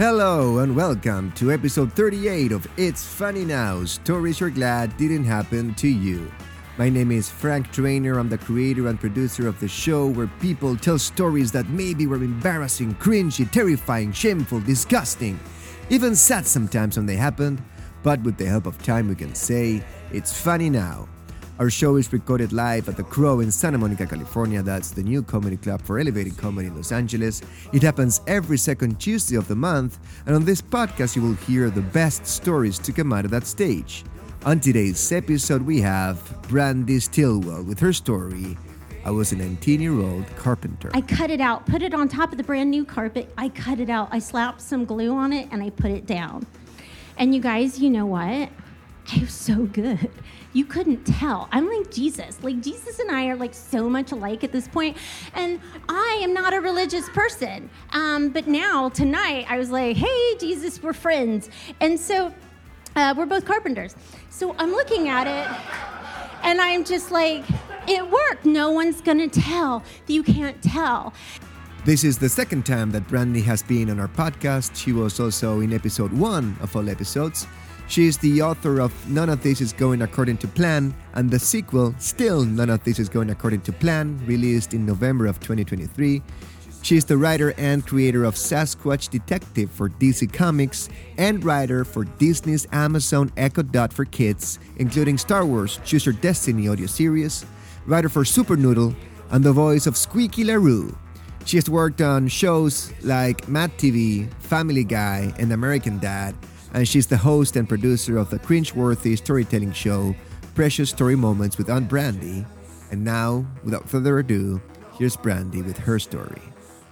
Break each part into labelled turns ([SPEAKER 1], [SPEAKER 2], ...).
[SPEAKER 1] Hello and welcome to episode 38 of It's Funny Now, Stories You're Glad Didn't Happen to You. My name is Frank Trainer. I'm the creator and producer of the show where people tell stories that maybe were embarrassing, cringy, terrifying, shameful, disgusting, even sad sometimes when they happened, but with the help of time we can say, it's funny now. Our show is recorded live at The Crow in Santa Monica, California. That's the new comedy club for elevated comedy in Los Angeles. It happens every second Tuesday of the month, and on this podcast you will hear the best stories to come out of that stage. On today's episode we have Brandy Stillwell with her story, I was a 19-year-old carpenter.
[SPEAKER 2] I cut it out, put it on top of the brand new carpet. I cut it out. I slapped some glue on it and I put it down. And you guys, you know what? I was so good. You couldn't tell. I'm like Jesus. Like Jesus and I are like so much alike at this point. And I am not a religious person. But now, tonight, I was like, hey, Jesus, we're friends. And so we're both carpenters. So I'm looking at it and I'm just like, it worked. No one's gonna tell. You can't tell.
[SPEAKER 1] This is the second time that Brandy has been on our podcast. She was also in episode 1 of all episodes. She is the author of None of This Is Going According to Plan, and the sequel, Still None of This Is Going According to Plan, released in November of 2023. She is the writer and creator of Sasquatch Detective for DC Comics, and writer for Disney's Amazon Echo Dot for Kids, including Star Wars Choose Your Destiny audio series, writer for Super Noodle, and the voice of Squeaky LaRue. She has worked on shows like Mad TV, Family Guy, and American Dad, and she's the host and producer of the cringe-worthy storytelling show, Precious Story Moments with Aunt Brandy. And now, without further ado, here's Brandy with her story.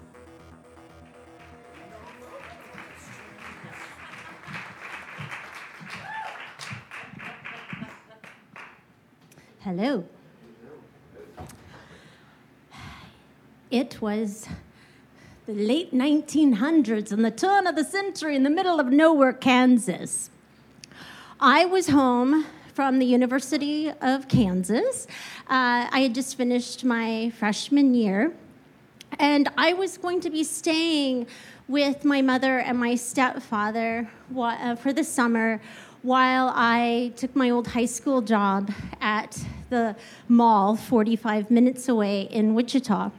[SPEAKER 2] Hello. It was the late 1900s and the turn of the century in the middle of nowhere, Kansas. I was home from the University of Kansas. I had just finished my freshman year, and I was going to be staying with my mother and my stepfather for the summer while I took my old high school job at the mall 45 minutes away in Wichita.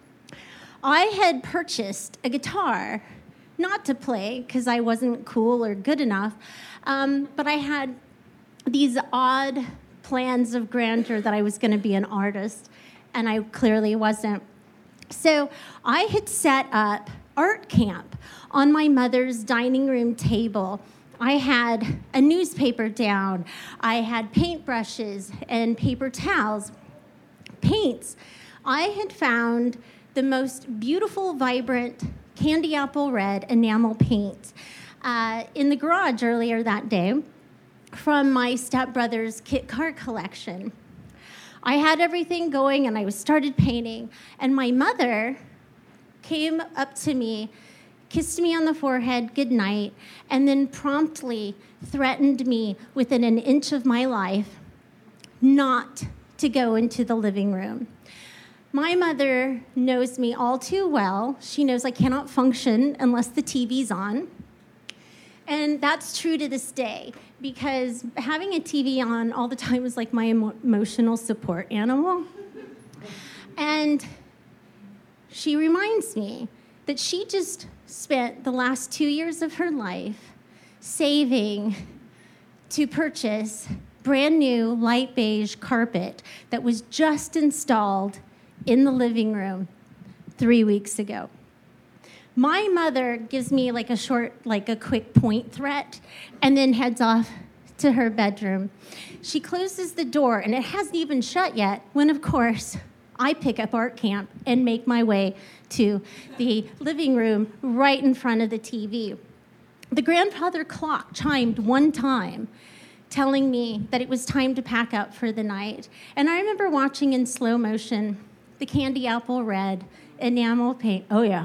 [SPEAKER 2] I had purchased a guitar, not to play because I wasn't cool or good enough, but I had these odd plans of grandeur that I was going to be an artist, and I clearly wasn't. So I had set up art camp on my mother's dining room table. I had a newspaper down. I had paintbrushes and paper towels, paints. I had found the most beautiful, vibrant candy apple red enamel paint in the garage earlier that day from my stepbrother's kit car collection. I had everything going and I started painting, and my mother came up to me, kissed me on the forehead, good night, and then promptly threatened me within an inch of my life not to go into the living room. My mother knows me all too well. She knows I cannot function unless the TV's on. And that's true to this day, because having a TV on all the time was like my emotional support animal. And she reminds me that she just spent the last 2 years of her life saving to purchase brand new light beige carpet that was just installed in the living room 3 weeks ago. My mother gives me like a quick point threat and then heads off to her bedroom. She closes the door, and it hasn't even shut yet when, of course, I pick up art camp and make my way to the living room right in front of the TV. The grandfather clock chimed one time, telling me that it was time to pack up for the night. And I remember watching in slow motion the candy apple red enamel paint. Oh, yeah.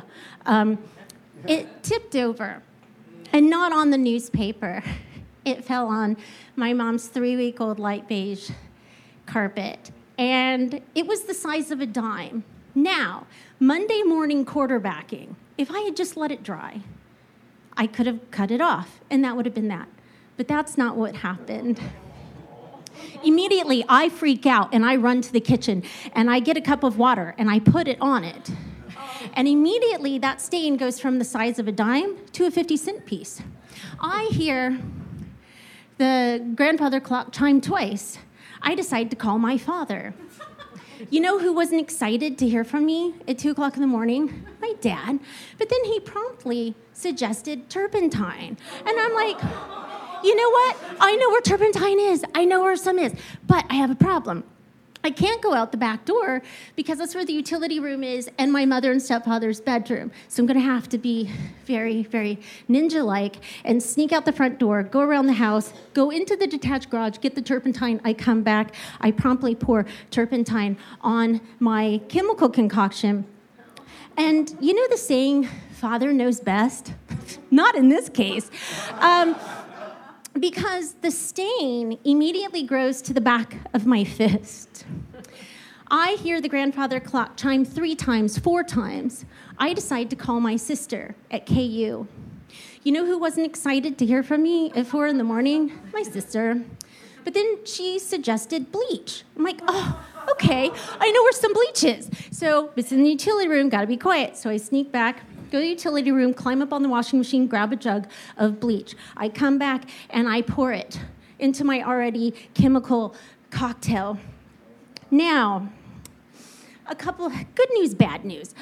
[SPEAKER 2] It tipped over, and not on the newspaper. It fell on my mom's 3-week-old light beige carpet, and it was the size of a dime. Now, Monday morning quarterbacking, if I had just let it dry, I could have cut it off, and that would have been that. But that's not what happened. Immediately, I freak out, and I run to the kitchen, and I get a cup of water, and I put it on it. And immediately, that stain goes from the size of a dime to a 50-cent piece. I hear the grandfather clock chime twice. I decide to call my father. You know who wasn't excited to hear from me at 2 o'clock in the morning? My dad. But then he promptly suggested turpentine. And I'm like, you know what? I know where turpentine is. I know where some is. But I have a problem. I can't go out the back door because that's where the utility room is and my mother and stepfather's bedroom. So I'm going to have to be very, very ninja-like and sneak out the front door, go around the house, go into the detached garage, get the turpentine. I come back. I promptly pour turpentine on my chemical concoction. And you know the saying, father knows best? Not in this case. Because the stain immediately grows to the back of my fist. I hear the grandfather clock chime 3 times, 4 times. I decide to call my sister at KU. You know who wasn't excited to hear from me at 4 in the morning? My sister. But then she suggested bleach. I'm like, oh, okay, I know where some bleach is. So it's in the utility room, gotta be quiet. So I sneak back, go to the utility room, climb up on the washing machine, grab a jug of bleach. I come back and I pour it into my already chemical cocktail. Now, a couple of good news, bad news.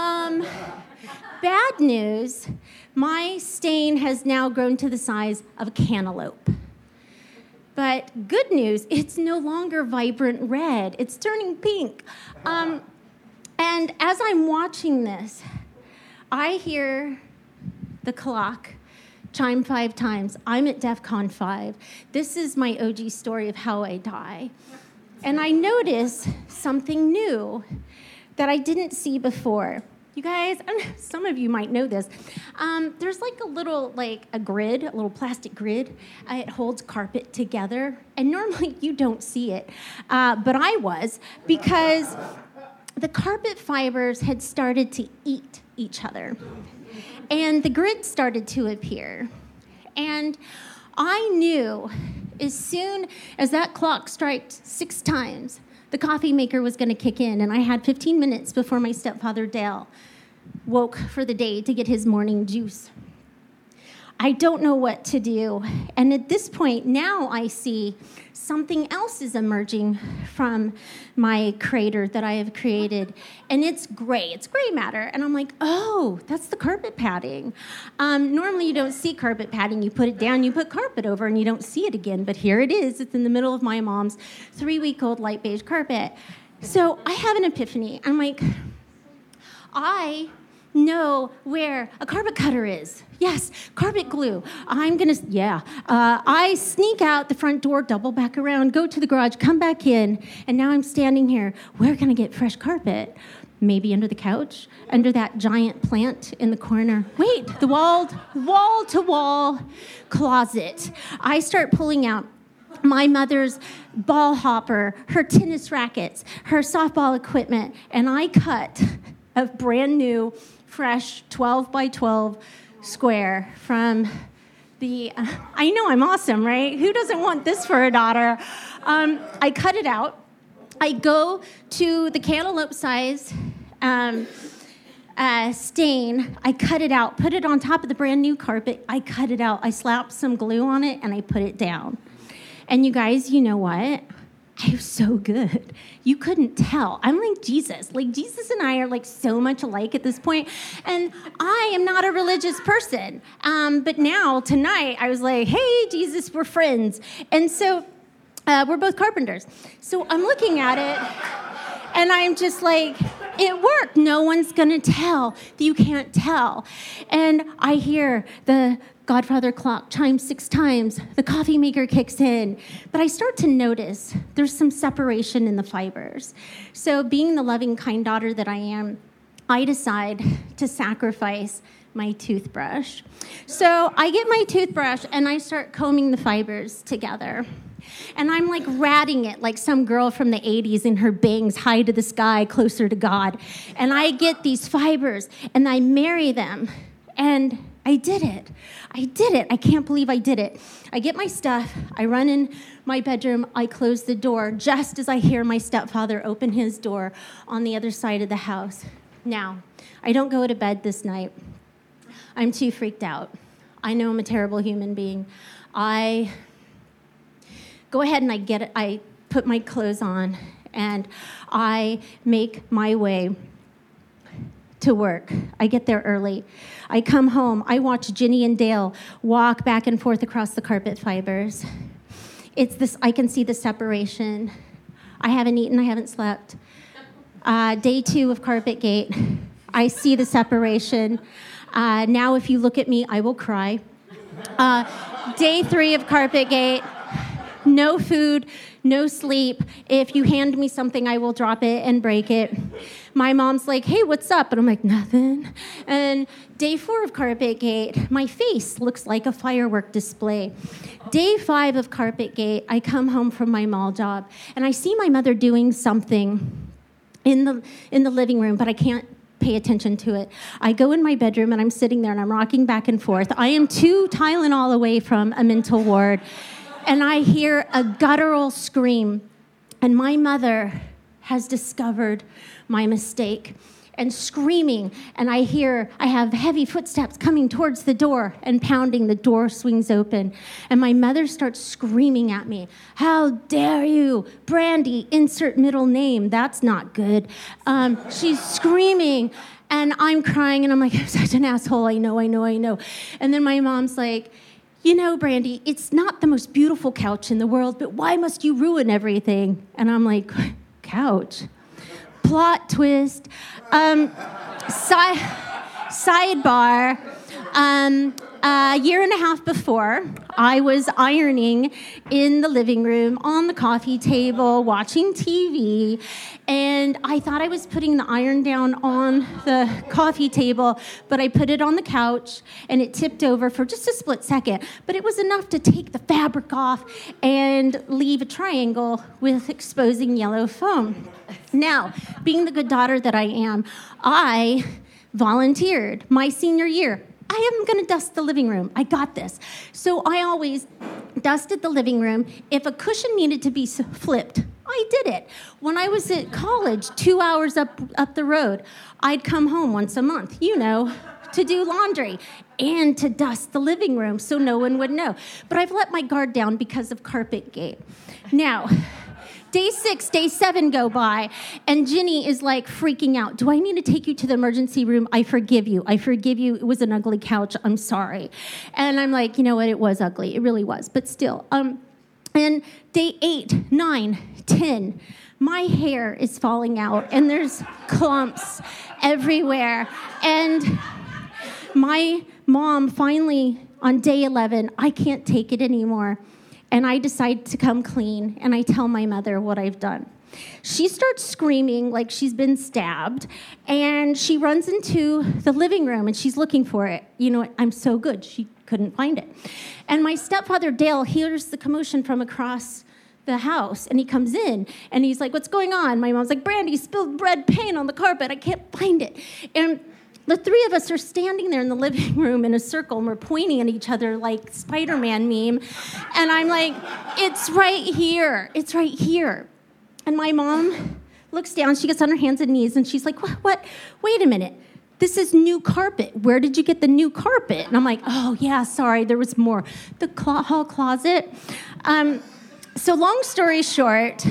[SPEAKER 2] Bad news, my stain has now grown to the size of a cantaloupe. But good news, it's no longer vibrant red. It's turning pink. And as I'm watching this, I hear the clock chime 5 times. I'm at DEFCON 5. This is my OG story of how I die. And I notice something new that I didn't see before. You guys, some of you might know this. There's like a little, a grid, a little plastic grid. It holds carpet together. And normally you don't see it. But I was, because the carpet fibers had started to eat each other. And the grid started to appear. And I knew as soon as that clock struck 6 times, the coffee maker was going to kick in. And I had 15 minutes before my stepfather, Dale, woke for the day to get his morning juice. I don't know what to do. And at this point, now I see something else is emerging from my crater that I have created. And it's gray. It's gray matter. And I'm like, oh, that's the carpet padding. Normally, you don't see carpet padding. You put it down, you put carpet over, and you don't see it again. But here it is. It's in the middle of my mom's 3-week-old light beige carpet. So I have an epiphany. I'm like, I know where a carpet cutter is. Yes, carpet glue. I sneak out the front door, double back around, go to the garage, come back in, and now I'm standing here. Where can I get fresh carpet? Maybe under the couch, under that giant plant in the corner. Wait, the wall-to-wall closet. I start pulling out my mother's ball hopper, her tennis rackets, her softball equipment, and I cut a brand new, fresh 12 by 12 square from the, I know I'm awesome, right? Who doesn't want this for a daughter? I cut it out. I go to the cantaloupe size stain. I cut it out, put it on top of the brand new carpet. I cut it out. I slapped some glue on it, and I put it down. And you guys, you know what? I was so good. You couldn't tell. I'm like Jesus. Like, Jesus and I are like so much alike at this point. And I am not a religious person. But now, tonight, I was like, hey, Jesus, we're friends. And so we're both carpenters. So I'm looking at it, and I'm just like, it worked. No one's going to tell that you can't tell. And I hear the Godfather clock chimes 6 times. The coffee maker kicks in. But I start to notice there's some separation in the fibers. So being the loving, kind daughter that I am, I decide to sacrifice my toothbrush. So I get my toothbrush, and I start combing the fibers together. And I'm like ratting it like some girl from the 80s in her bangs high to the sky, closer to God. And I get these fibers, and I marry them. And I did it. I can't believe I did it. I get my stuff. I run in my bedroom. I close the door just as I hear my stepfather open his door on the other side of the house. Now, I don't go to bed this night. I'm too freaked out. I know I'm a terrible human being. I go ahead and I put my clothes on, and I make my way to work. I get there early. I come home. I watch Ginny and Dale walk back and forth across the carpet fibers. I can see the separation. I haven't eaten. I haven't slept. Day 2 of Carpetgate. I see the separation. Now, if you look at me, I will cry. Day 3 of Carpetgate. No food, no sleep. If you hand me something, I will drop it and break it. My mom's like, hey, what's up? And I'm like, nothing. And day 4 of Carpetgate, my face looks like a firework display. Day 5 of Carpetgate, I come home from my mall job, and I see my mother doing something in the living room, but I can't pay attention to it. I go in my bedroom, and I'm sitting there, and I'm rocking back and forth. I am 2 Tylenol away from a mental ward. And I hear a guttural scream, and my mother has discovered my mistake and screaming, and I have heavy footsteps coming towards the door and pounding. The door swings open, and my mother starts screaming at me, how dare you, Brandy, insert middle name, that's not good. She's screaming, and I'm crying, and I'm like, I'm such an asshole, I know. And then my mom's like, you know, Brandy, it's not the most beautiful couch in the world, but why must you ruin everything? And I'm like, couch? Plot twist. Sidebar. A year and a half before, I was ironing in the living room on the coffee table, watching TV, and I thought I was putting the iron down on the coffee table, but I put it on the couch, and it tipped over for just a split second, but it was enough to take the fabric off and leave a triangle with exposing yellow foam. Now, being the good daughter that I am, I volunteered my senior year. I am going to dust the living room. I got this. So I always dusted the living room. If a cushion needed to be flipped, I did it. When I was at college, 2 hours up the road, I'd come home once a month, to do laundry and to dust the living room so no one would know. But I've let my guard down because of Carpetgate. Now, Day 6, Day 7 go by, and Ginny is like freaking out. Do I need to take you to the emergency room? I forgive you. It was an ugly couch. I'm sorry. And I'm like, you know what? It was ugly. It really was. But still. And Day 8, 9, 10, my hair is falling out, and there's clumps everywhere. And my mom finally, on Day 11, I can't take it anymore. And I decide to come clean, and I tell my mother what I've done. She starts screaming like she's been stabbed, and she runs into the living room, and she's looking for it. You know what? I'm so good. She couldn't find it. And my stepfather, Dale, hears the commotion from across the house, and he comes in, and he's like, what's going on? My mom's like, Brandy spilled red paint on the carpet. I can't find it. And the 3 of us are standing there in the living room in a circle, and we're pointing at each other like Spider-Man meme. And I'm like, it's right here. It's right here. And my mom looks down. She gets on her hands and knees, and she's like, what? Wait a minute. This is new carpet. Where did you get the new carpet? And I'm like, oh, yeah, sorry, there was more. The hall closet. So long story short,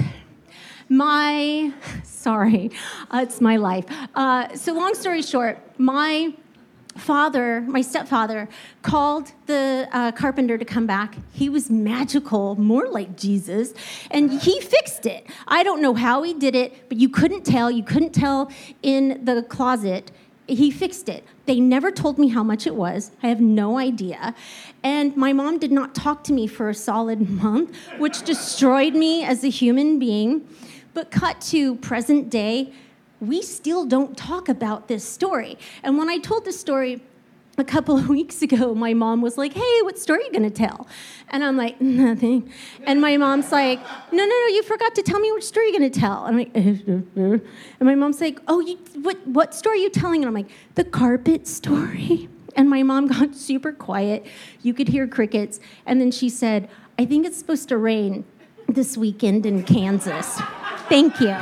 [SPEAKER 2] it's my life. So long story short, my stepfather, called the carpenter to come back. He was magical, more like Jesus, and he fixed it. I don't know how he did it, but you couldn't tell in the closet. He fixed it. They never told me how much it was. I have no idea. And my mom did not talk to me for a solid month, which destroyed me as a human being. But cut to present day, we still don't talk about this story. And when I told this story a couple of weeks ago, my mom was like, hey, what story are you going to tell? And I'm like, nothing. And my mom's like, no, you forgot to tell me what story you're going to tell. And I'm like, and my mom's like, oh, what story are you telling? And I'm like, the carpet story. And my mom got super quiet. You could hear crickets. And then she said, I think it's supposed to rain this weekend in Kansas. Thank you.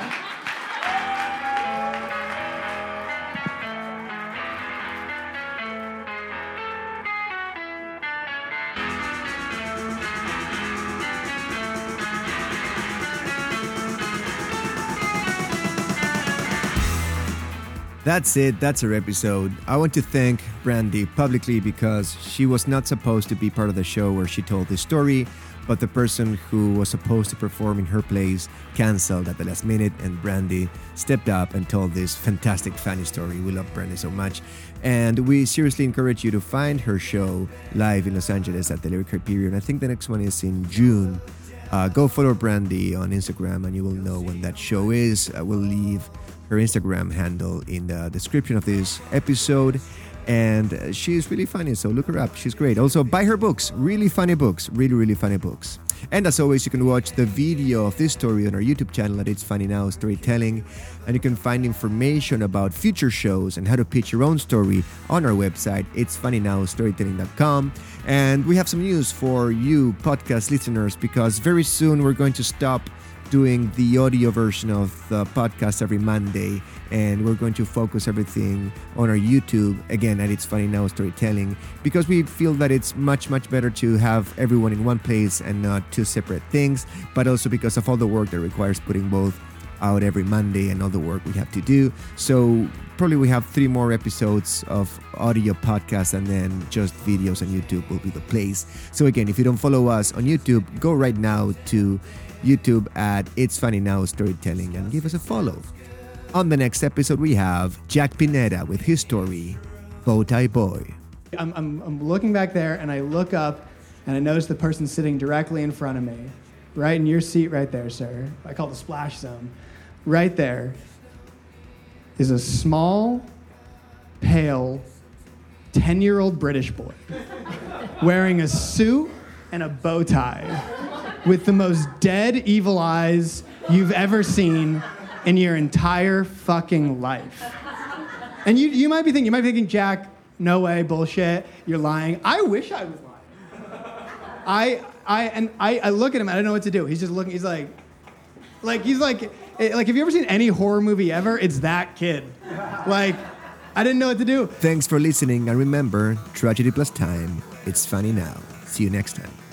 [SPEAKER 1] That's it. That's our episode. I want to thank Brandy publicly because she was not supposed to be part of the show where she told this story, but the person who was supposed to perform in her place canceled at the last minute, and Brandy stepped up and told this fantastic funny story. We love Brandy so much, and we seriously encourage you to find her show live in Los Angeles at the Lyric Hyperion. I think the next one is in June. Go follow Brandy on Instagram and you will know when that show is. We'll leave her Instagram handle in the description of this episode, and she's really funny, so look her up. She's great. Also, buy her books. Really funny books. Really funny books. And as always, you can watch the video of this story on our YouTube channel at It's Funny Now Storytelling, and you can find information about future shows and how to pitch your own story on our website, itsfunnynowstorytelling.com. And we have some news for you podcast listeners, because very soon we're going to stop doing the audio version of the podcast every Monday, and we're going to focus everything on our YouTube, again, at It's Funny Now Storytelling, because we feel that it's much better to have everyone in one place and not two separate things, but also because of all the work that requires putting both out every Monday and all the work we have to do. So probably we have 3 more episodes of audio podcasts, and then just videos on YouTube will be the place. So again, if you don't follow us on YouTube, go right now to YouTube at It's Funny Now Storytelling and give us a follow. On the next episode, we have Jack Pineda with his story, Bowtie Boy.
[SPEAKER 3] I'm looking back there, and I look up, and I notice the person sitting directly in front of me, right in your seat right there, sir. I call it the splash zone. Right there is a small, pale, 10-year-old British boy wearing a suit and a bow tie with the most dead, evil eyes you've ever seen in your entire fucking life. And you might be thinking, Jack, no way, bullshit, you're lying. I wish I was lying. I look at him, I don't know what to do. He's just looking, he's like, have you ever seen any horror movie ever? It's that kid. Like, I didn't know what to do.
[SPEAKER 1] Thanks for listening, and remember, tragedy plus time, it's funny now. See you next time.